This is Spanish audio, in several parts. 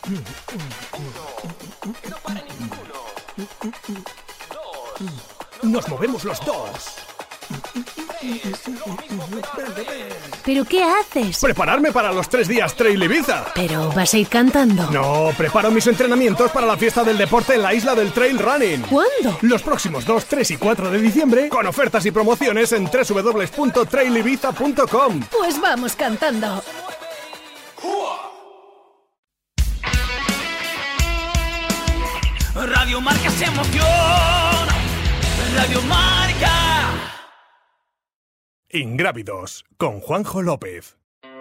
Nos movemos los dos. ¿Pero qué haces? Prepararme para los 3 días Trail Ibiza. ¿Pero vas a ir cantando? No, preparo mis entrenamientos para la fiesta del deporte en la isla del Trail Running. ¿Cuándo? Los próximos 2, 3 y 4 de diciembre, con ofertas y promociones en www.trailibiza.com. Pues vamos cantando. Radio Marca se emociona. Radio Marca. Ingrávidos, con Juanjo López.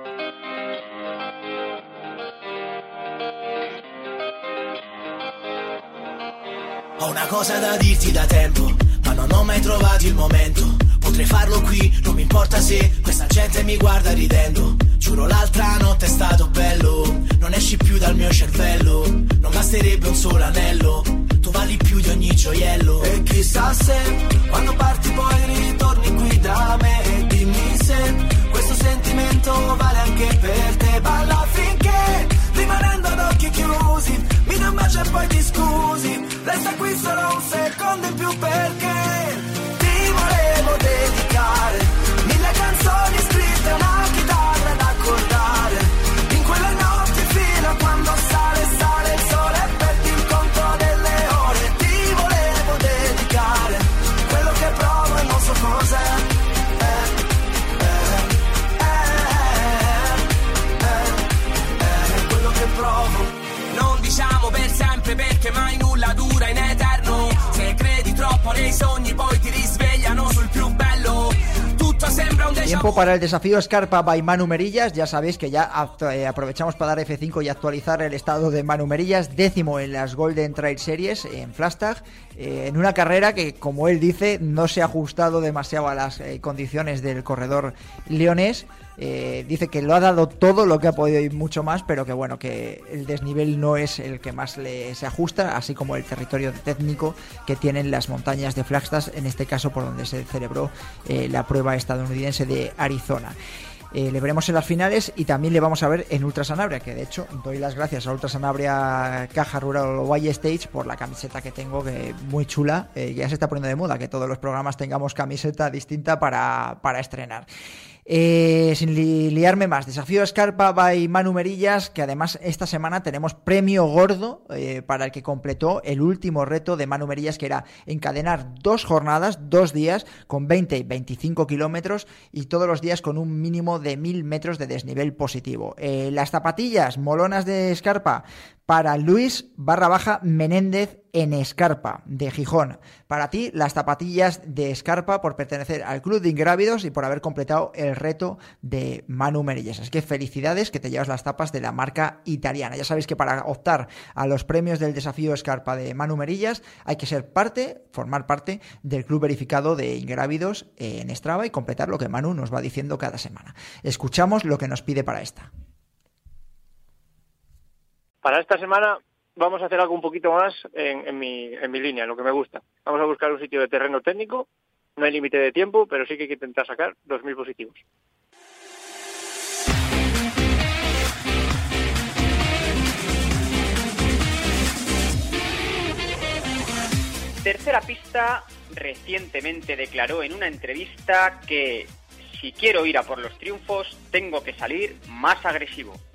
Ho una cosa da dirti da tempo, ma non ho mai trovato il momento. Potrei farlo qui, non mi importa se questa gente mi guarda ridendo. Giuro l'altra notte è stato bello, non esci più dal mio cervello. Non basterebbe un solo anello, tu vali più di ogni gioiello. E chissà se, quando parti poi ritorni qui da me. E dimmi se, questo sentimento vale anche per te. Balla finché, rimanendo ad occhi chiusi, mi dai un bacio e poi ti scusi. Resta qui solo un secondo in più perché ti volevo dedicare 1000 canzoni scritte, una chitarra da accordare. In quelle notti fino a quando sale il sole e perdi il conto delle ore. Ti volevo dedicare quello che provo e non so cos'è. Quello che provo. Non diciamo per sempre perché mai nulla dura in eterno. Se credi troppo nei sogni poi ti risvegliano sul più bello. Tutto sembra un déjà vu. Tiempo para el desafío Scarpa by Manu Merillas. Ya sabéis que ya aprovechamos para dar F5 y actualizar el estado de Manu Merillas, 10º en las Golden Trail Series en Flagstaff, en una carrera que, como él dice, no se ha ajustado demasiado a las condiciones del corredor leonés. Dice que lo ha dado todo lo que ha podido y mucho más, pero que bueno, que el desnivel no es el que más se ajusta, así como el territorio técnico que tienen las montañas de Flagstaff, en este caso por donde se celebró la prueba estadounidense de Arizona. Le veremos en las finales y también le vamos a ver en Ultra Sanabria, que de hecho doy las gracias a Ultra Sanabria Caja Rural Valle Stage por la camiseta que tengo, que muy chula. Ya se está poniendo de moda que todos los programas tengamos camiseta distinta para estrenar. Sin liarme más, desafío Scarpa by Manu Merillas, que además esta semana tenemos premio gordo para el que completó el último reto de Manu Merillas, que era encadenar 2 jornadas, 2 días con 20 y 25 kilómetros y todos los días con un mínimo de 1000 metros de desnivel positivo. Las zapatillas molonas de Scarpa para Luis _Menéndez en Escarpa, de Gijón. Para ti, las zapatillas de Scarpa por pertenecer al Club de Ingrávidos y por haber completado el reto de Manu Merillas. Así que felicidades, que te llevas las tapas de la marca italiana. Ya sabéis que para optar a los premios del desafío Scarpa de Manu Merillas hay que formar parte del club verificado de Ingrávidos en Strava y completar lo que Manu nos va diciendo cada semana. Escuchamos lo que nos pide para esta. Para esta semana vamos a hacer algo un poquito más en mi línea, en lo que me gusta. Vamos a buscar un sitio de terreno técnico, no hay límite de tiempo, pero sí que hay que intentar sacar 2000 positivos. Tercera Pista recientemente declaró en una entrevista que si quiero ir a por los triunfos tengo que salir más agresivo.